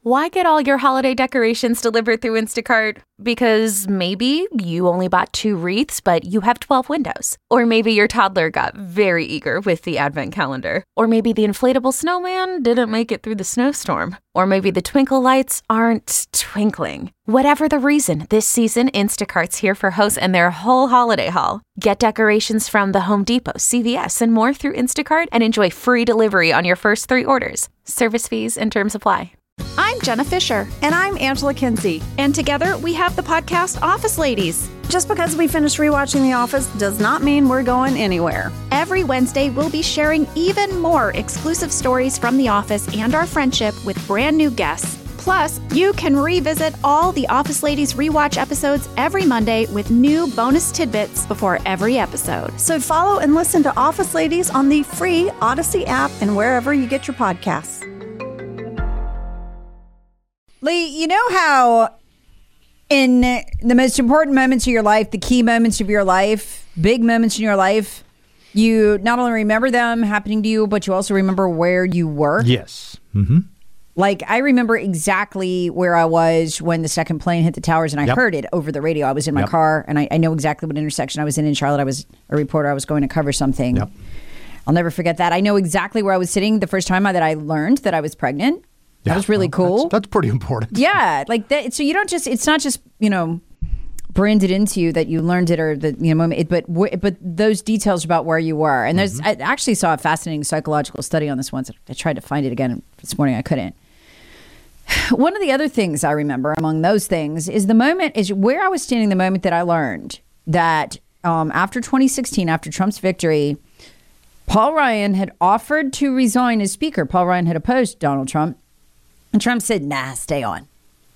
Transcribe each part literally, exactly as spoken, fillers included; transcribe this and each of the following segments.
Why get all your holiday decorations delivered through Instacart? Because maybe you only bought two wreaths, but you have twelve windows. Or maybe your toddler got very eager with the advent calendar. Or maybe the inflatable snowman didn't make it through the snowstorm. Or maybe the twinkle lights aren't twinkling. Whatever the reason, this season, Instacart's here for hosts and their whole holiday haul. Get decorations from the Home Depot, C V S, and more through Instacart and enjoy free delivery on your first three orders. Service fees and terms apply. I'm Jenna Fisher. And I'm Angela Kinsey. And together we have the podcast Office Ladies. Just because we finished rewatching The Office does not mean we're going anywhere. Every Wednesday, we'll be sharing even more exclusive stories from The Office and our friendship with brand new guests. Plus, you can revisit all the Office Ladies rewatch episodes every Monday with new bonus tidbits before every episode. So follow and listen to Office Ladies on the free Odyssey app and wherever you get your podcasts. Lee, you know how in the most important moments of your life, the key moments of your life, big moments in your life, you not only remember them happening to you, but you also remember where you were? Yes. Mm-hmm. Like, I remember exactly where I was when the second plane hit the towers, and I Yep. heard it over the radio. I was in my Yep. car, and I, I know exactly what intersection I was in in Charlotte. I was a reporter. I was going to cover something. Yep. I'll never forget that. I know exactly where I was sitting the first time that I learned that I was pregnant. That Yeah, was really well, cool. That's, that's pretty important. Yeah, like that. So you don't just, it's not just, you know, branded into you that you learned it or the, you know, moment, it, but, but those details about where you were. And there's, Mm-hmm. I actually saw a fascinating psychological study on this once. I tried to find it again this morning. I couldn't. One of the other things I remember among those things is the moment, is where I was standing the moment that I learned that um, after twenty sixteen, after Trump's victory, Paul Ryan had offered to resign as speaker. Paul Ryan had opposed Donald Trump. And Trump said, nah, stay on.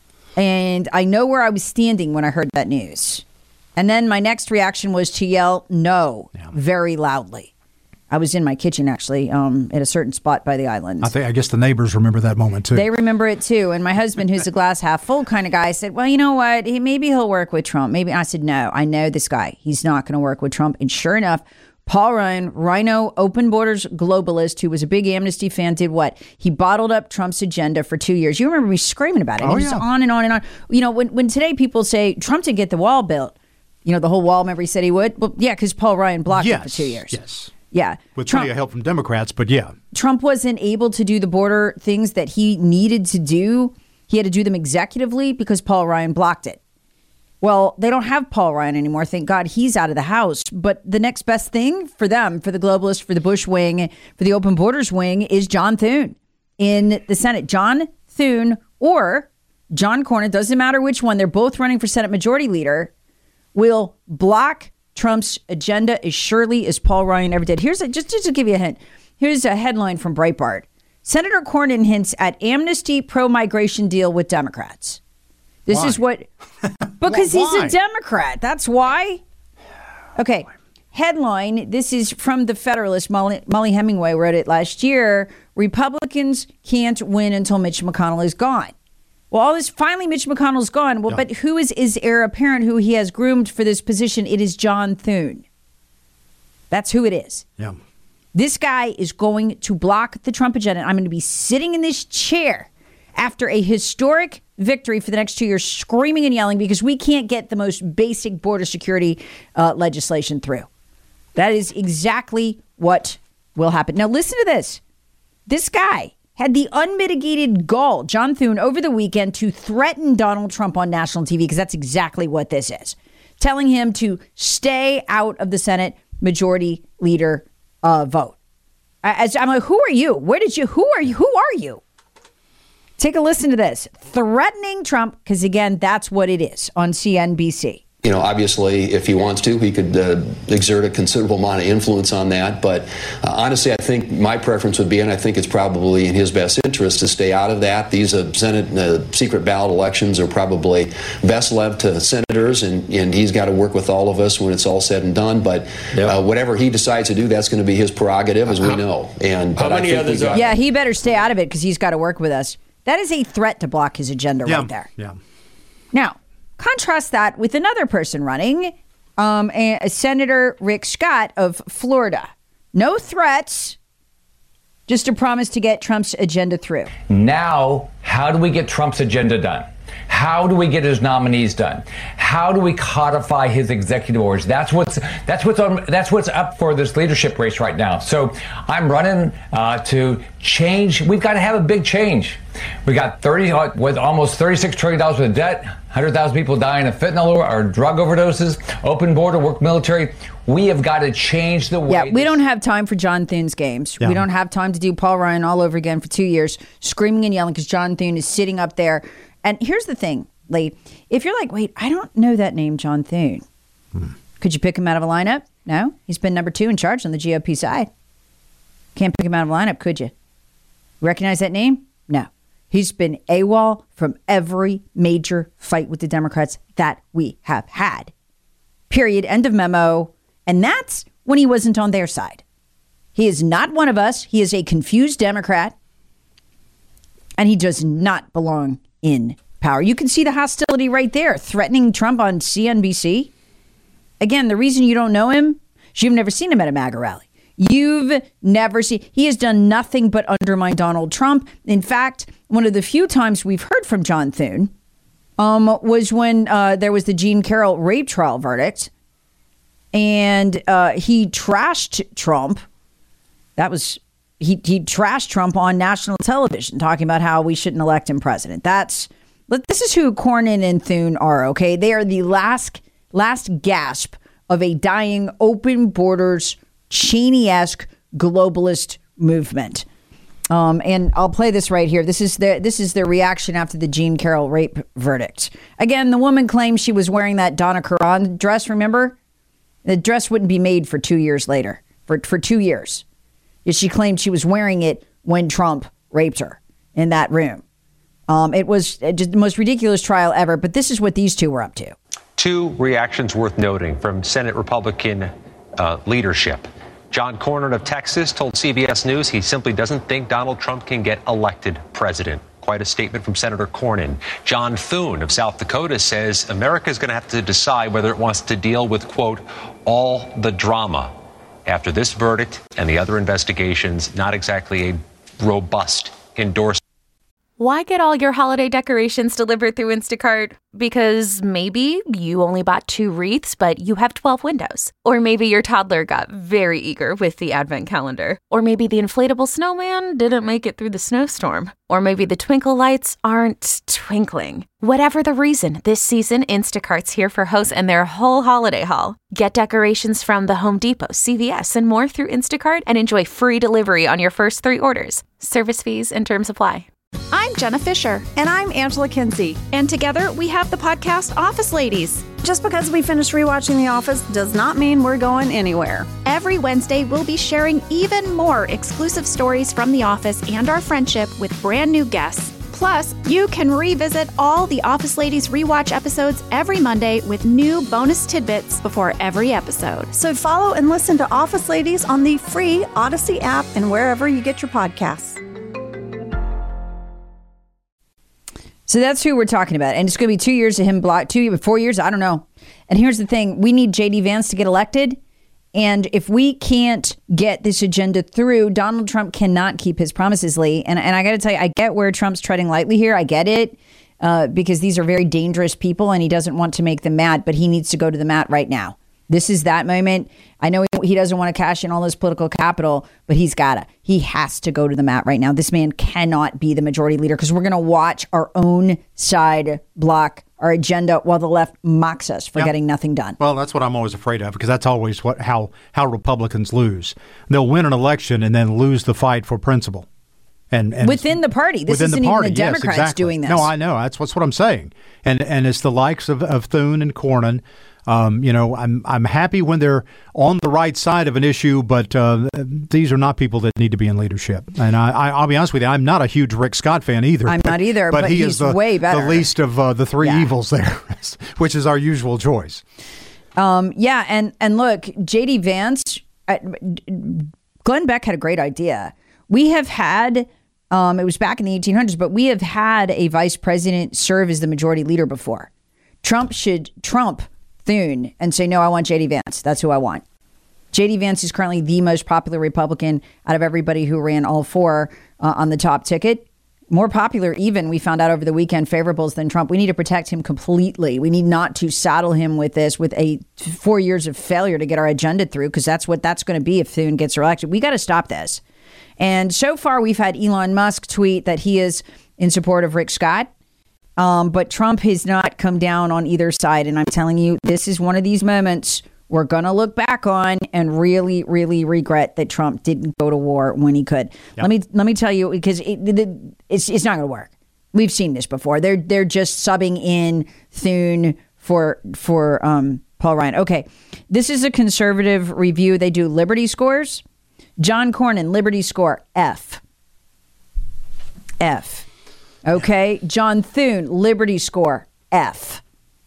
And I know where I was standing when I heard that news. And then my next reaction was to yell no Yeah. very loudly. I was in my kitchen, actually, um, at a certain spot by the island. I think I guess the neighbors remember that moment too. They remember it too. And my husband, who's a glass half full kind of guy, said, well, you know what? He, maybe he'll work with Trump. Maybe. I said, no, I know this guy. He's not going to work with Trump. And sure enough, Paul Ryan, Rhino, open borders globalist, who was a big amnesty fan, did what? He bottled up Trump's agenda for two years. You remember me screaming about it. Oh, it was yeah. on and on and on. You know, when, when today people say Trump didn't get the wall built, you know, the whole wall, remember he said he would? Well, yeah, because Paul Ryan blocked yes, it for two years. Yes. Yeah. With Trump, plenty of help from Democrats, but yeah. Trump wasn't able to do the border things that he needed to do. He had to do them executively because Paul Ryan blocked it. Well, they don't have Paul Ryan anymore. Thank God he's out of the house. But the next best thing for them, for the globalists, for the Bush wing, for the open borders wing, is John Thune in the Senate. John Thune or John Cornyn, doesn't matter which one. They're both running for Senate Majority Leader, will block Trump's agenda as surely as Paul Ryan ever did. Here's a, just, just to give you a hint. Here's a headline from Breitbart. Senator Cornyn hints at amnesty pro-migration deal with Democrats. This Why? is what, because he's Why? a Democrat. That's why. Okay. Headline. This is from the Federalist. Molly, Molly Hemingway wrote it last year. Republicans can't win until Mitch McConnell is gone. Well, all this, finally Mitch McConnell's gone. Well, Yeah. but who is his heir apparent who he has groomed for this position? It is John Thune. That's who it is. Yeah. This guy is going to block the Trump agenda. I'm going to be sitting in this chair after a historic victory for the next two years, screaming and yelling because we can't get the most basic border security uh, legislation through. That is exactly what will happen. Now, listen to this. This guy had the unmitigated gall, John Thune, over the weekend to threaten Donald Trump on national T V, because that's exactly what this is, telling him to stay out of the Senate Majority Leader uh, vote. As I'm like, who are you? Where did you? Who are you? Who are you? Take a listen to this. Threatening Trump, because again, that's what it is on C N B C. You know, obviously, if he wants to, he could uh, exert a considerable amount of influence on that. But uh, honestly, I think my preference would be, and I think it's probably in his best interest to stay out of that. These uh, Senate uh, secret ballot elections are probably best left to senators, and, and he's got to work with all of us when it's all said and done. But Yep. uh, whatever he decides to do, that's going to be his prerogative, as we know. And How but I many think we others got- are- Yeah, he better stay out of it because he's got to work with us. That is a threat to block his agenda Yeah. right there. Yeah. Now, contrast that with another person running, um, a, a Senator Rick Scott of Florida. No threats, just a promise to get Trump's agenda through. Now, how do we get Trump's agenda done? How do we get his nominees done? How do we codify his executive orders? That's what's that's what's on, that's what's up for this leadership race right now. So I'm running uh, to change. We've got to have a big change. We got thirty with almost thirty-six trillion dollars worth of debt, one hundred thousand people dying of fentanyl or drug overdoses, open border, work military. We have got to change the way. Yeah, we don't have time for John Thune's games. Yeah. We don't have time to do Paul Ryan all over again for two years, screaming and yelling because John Thune is sitting up there. And here's the thing, Lee. If you're like, wait, I don't know that name, John Thune. Hmm. Could you pick him out of a lineup? No. He's been number two in charge on the G O P side. Can't pick him out of a lineup, could you? Recognize that name? No. He's been AWOL from every major fight with the Democrats that we have had. Period. End of memo. And that's when he wasn't on their side. He is not one of us. He is a confused Democrat. And he does not belong in power. You can see the hostility right there, threatening Trump on C N B C. Again, the reason you don't know him is you've never seen him at a MAGA rally. You've never seen, he has done nothing but undermine Donald Trump. In fact, one of the few times we've heard from John Thune um, was when uh, there was the Jean Carroll rape trial verdict. And uh, he trashed Trump. That was, he, he trashed Trump on national television, talking about how we shouldn't elect him president. That's, this is who Cornyn and Thune are, okay? They are the last, last gasp of a dying open borders, Cheney-esque globalist movement. Um, and I'll play this right here. This is the this is their reaction after the Jean Carroll rape verdict. Again, the woman claims she was wearing that Donna Karan dress, remember? The dress wouldn't be made for two years later, for, for two years. She claimed she was wearing it when Trump raped her in that room. Um, it was just the most ridiculous trial ever, but this is what these two were up to. Two reactions worth noting from Senate Republican uh, leadership. John Cornyn of Texas told C B S News he simply doesn't think Donald Trump can get elected president. Quite a statement from Senator Cornyn. John Thune of South Dakota says America is going to have to decide whether it wants to deal with, quote, all the drama after this verdict and the other investigations. Not exactly a robust endorsement. Why get all your holiday decorations delivered through Instacart? Because maybe you only bought two wreaths, but you have twelve windows. Or maybe your toddler got very eager with the advent calendar. Or maybe the inflatable snowman didn't make it through the snowstorm. Or maybe the twinkle lights aren't twinkling. Whatever the reason, this season, Instacart's here for hosts and their whole holiday haul. Get decorations from the Home Depot, C V S, and more through Instacart and enjoy free delivery on your first three orders. Service fees and terms apply. I'm Jenna Fisher. And I'm Angela Kinsey. And together we have the podcast Office Ladies. Just because we finished rewatching The Office does not mean we're going anywhere. Every Wednesday, we'll be sharing even more exclusive stories from The Office and our friendship with brand new guests. Plus, you can revisit all the Office Ladies rewatch episodes every Monday with new bonus tidbits before every episode. So follow and listen to Office Ladies on the free Odyssey app and wherever you get your podcasts. So that's who we're talking about. And it's going to be two years of him block, two, four years, I don't know. And here's the thing. We need J D Vance to get elected. And if we can't get this agenda through, Donald Trump cannot keep his promises, Lee. And, and I got to tell you, I get where Trump's treading lightly here. I get it uh, because these are very dangerous people and he doesn't want to make them mad, but he needs to go to the mat right now. This is that moment. I know he doesn't want to cash in all this political capital, but he's gotta. He has to go to the mat right now. This man cannot be the majority leader because we're going to watch our own side block our agenda while the left mocks us for yep. getting nothing done. Well, that's what I'm always afraid of because that's always what how how Republicans lose. They'll win an election and then lose the fight for principle. And, and within the party. This isn't the party. even the Democrats yes, exactly. doing this. No, I know. That's, that's what I'm saying. And and it's the likes of, of Thune and Cornyn. Um, you know, I'm I'm happy when they're on the right side of an issue, but uh, these are not people that need to be in leadership. And I, I, I'll be honest with you, I'm not a huge Rick Scott fan either. I'm but, not either, but, but he he's is the, way better. the least of uh, the three yeah. evils there, which is our usual choice. Um, yeah, and, and look, J D Vance, uh, Glenn Beck had a great idea. We have had, um, it was back in the eighteen hundreds, but we have had a vice president serve as the majority leader before. Trump should Trump Thune and say, no, I want J D Vance. That's who I want. J D Vance is currently the most popular Republican out of everybody who ran all four uh, on the top ticket. More popular even, we found out over the weekend, favorables than Trump. We need to protect him completely. We need not to saddle him with this, with a four years of failure to get our agenda through, because that's what that's going to be if Thune gets elected. We got to stop this. And so far, we've had Elon Musk tweet that he is in support of Rick Scott. Um, but Trump has not come down on either side. And I'm telling you, this is one of these moments we're going to look back on and really, really regret that Trump didn't go to war when he could. Yep. Let me let me tell you, because it, it, it's it's not going to work. We've seen this before. They're they're just subbing in Thune for for um, Paul Ryan. Okay, this is a conservative review. They do Liberty scores. John Cornyn, Liberty score F. F. Okay, John Thune, Liberty score F.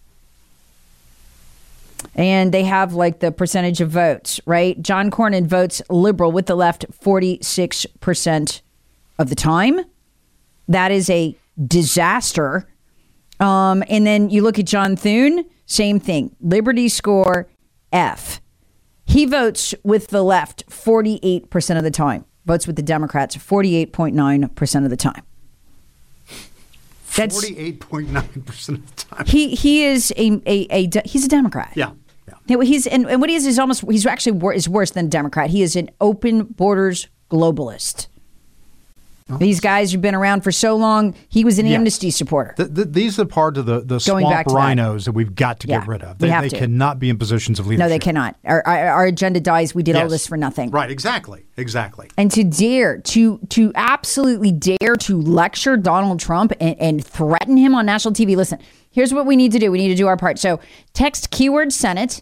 And they have like the percentage of votes, right? John Cornyn votes liberal with the left forty-six percent of the time. That is a disaster. Um, and then you look at John Thune, same thing. Liberty score F. He votes with the left forty-eight percent of the time. Votes with the Democrats forty-eight point nine percent of the time. That's forty-eight point nine percent of the time. He he is a, a, a he's a Democrat. Yeah. Yeah. He's and, and what he is is almost he's actually wor- is worse than a Democrat. He is an open borders globalist. Oh. These guys who've been around for so long. He was an yes. amnesty supporter. The, the, these are part of the, the swamp rhinos that. that we've got to yeah, get rid of. They, they cannot be in positions of leadership. No, they cannot. Our, our, our agenda dies. We did yes. all this for nothing. Right, exactly. Exactly. And to dare, to to absolutely dare to lecture Donald Trump and, and threaten him on national T V. Listen, here's what we need to do. We need to do our part. So text keyword Senate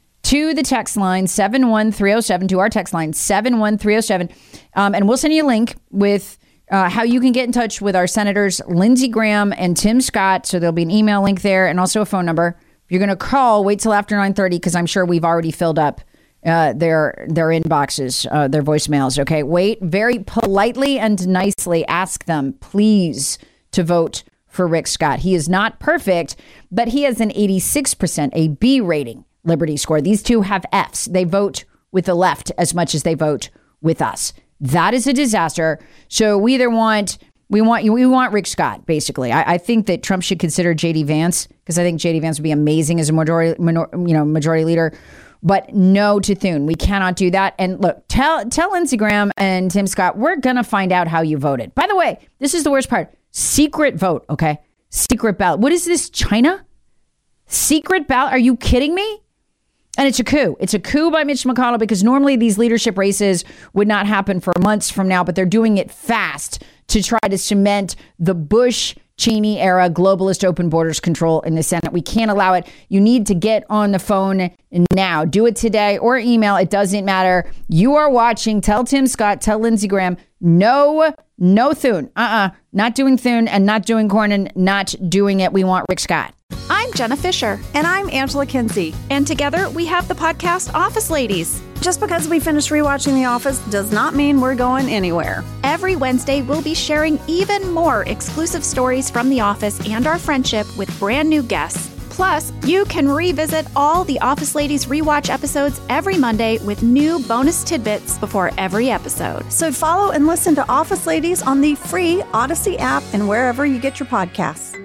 to the text line seven one three oh seven, to our text line seven one three oh seven. Um, and we'll send you a link with Uh, how you can get in touch with our senators, Lindsey Graham and Tim Scott. So there'll be an email link there and also a phone number. If you're going to call, wait till after nine thirty, because I'm sure we've already filled up uh, their their inboxes, uh, their voicemails. Okay, wait, very politely and nicely ask them, please, to vote for Rick Scott. He is not perfect, but he has an eighty-six percent, a B rating Liberty score. These two have Fs. They vote with the left as much as they vote with us. That is a disaster. So we either want we want we want Rick Scott, basically. I, I think that Trump should consider J D Vance, because I think J D Vance would be amazing as a majority, minor, you know, majority leader. But no to Thune. We cannot do that. And look, tell tell Lindsey Graham and Tim Scott, we're gonna find out how you voted. By the way, this is the worst part: secret vote. Okay, secret ballot. What is this, China? Secret ballot? Are you kidding me? And it's a coup. It's a coup by Mitch McConnell, because normally these leadership races would not happen for months from now, but they're doing it fast to try to cement the Bush Cheney era globalist open borders control in the Senate. We can't allow it. You need to get on the phone now. Do it today or email. It doesn't matter. You are watching. Tell Tim Scott, tell Lindsey Graham, no, no Thune. Uh-uh. Not doing Thune and not doing Cornyn. Not doing it. We want Rick Scott. I'm Jenna Fisher. And I'm Angela Kinsey. And together we have the podcast Office Ladies. Just because we finished rewatching The Office does not mean we're going anywhere. Every Wednesday, we'll be sharing even more exclusive stories from The Office and our friendship with brand new guests. Plus, you can revisit all the Office Ladies rewatch episodes every Monday with new bonus tidbits before every episode. So follow and listen to Office Ladies on the free Odyssey app and wherever you get your podcasts.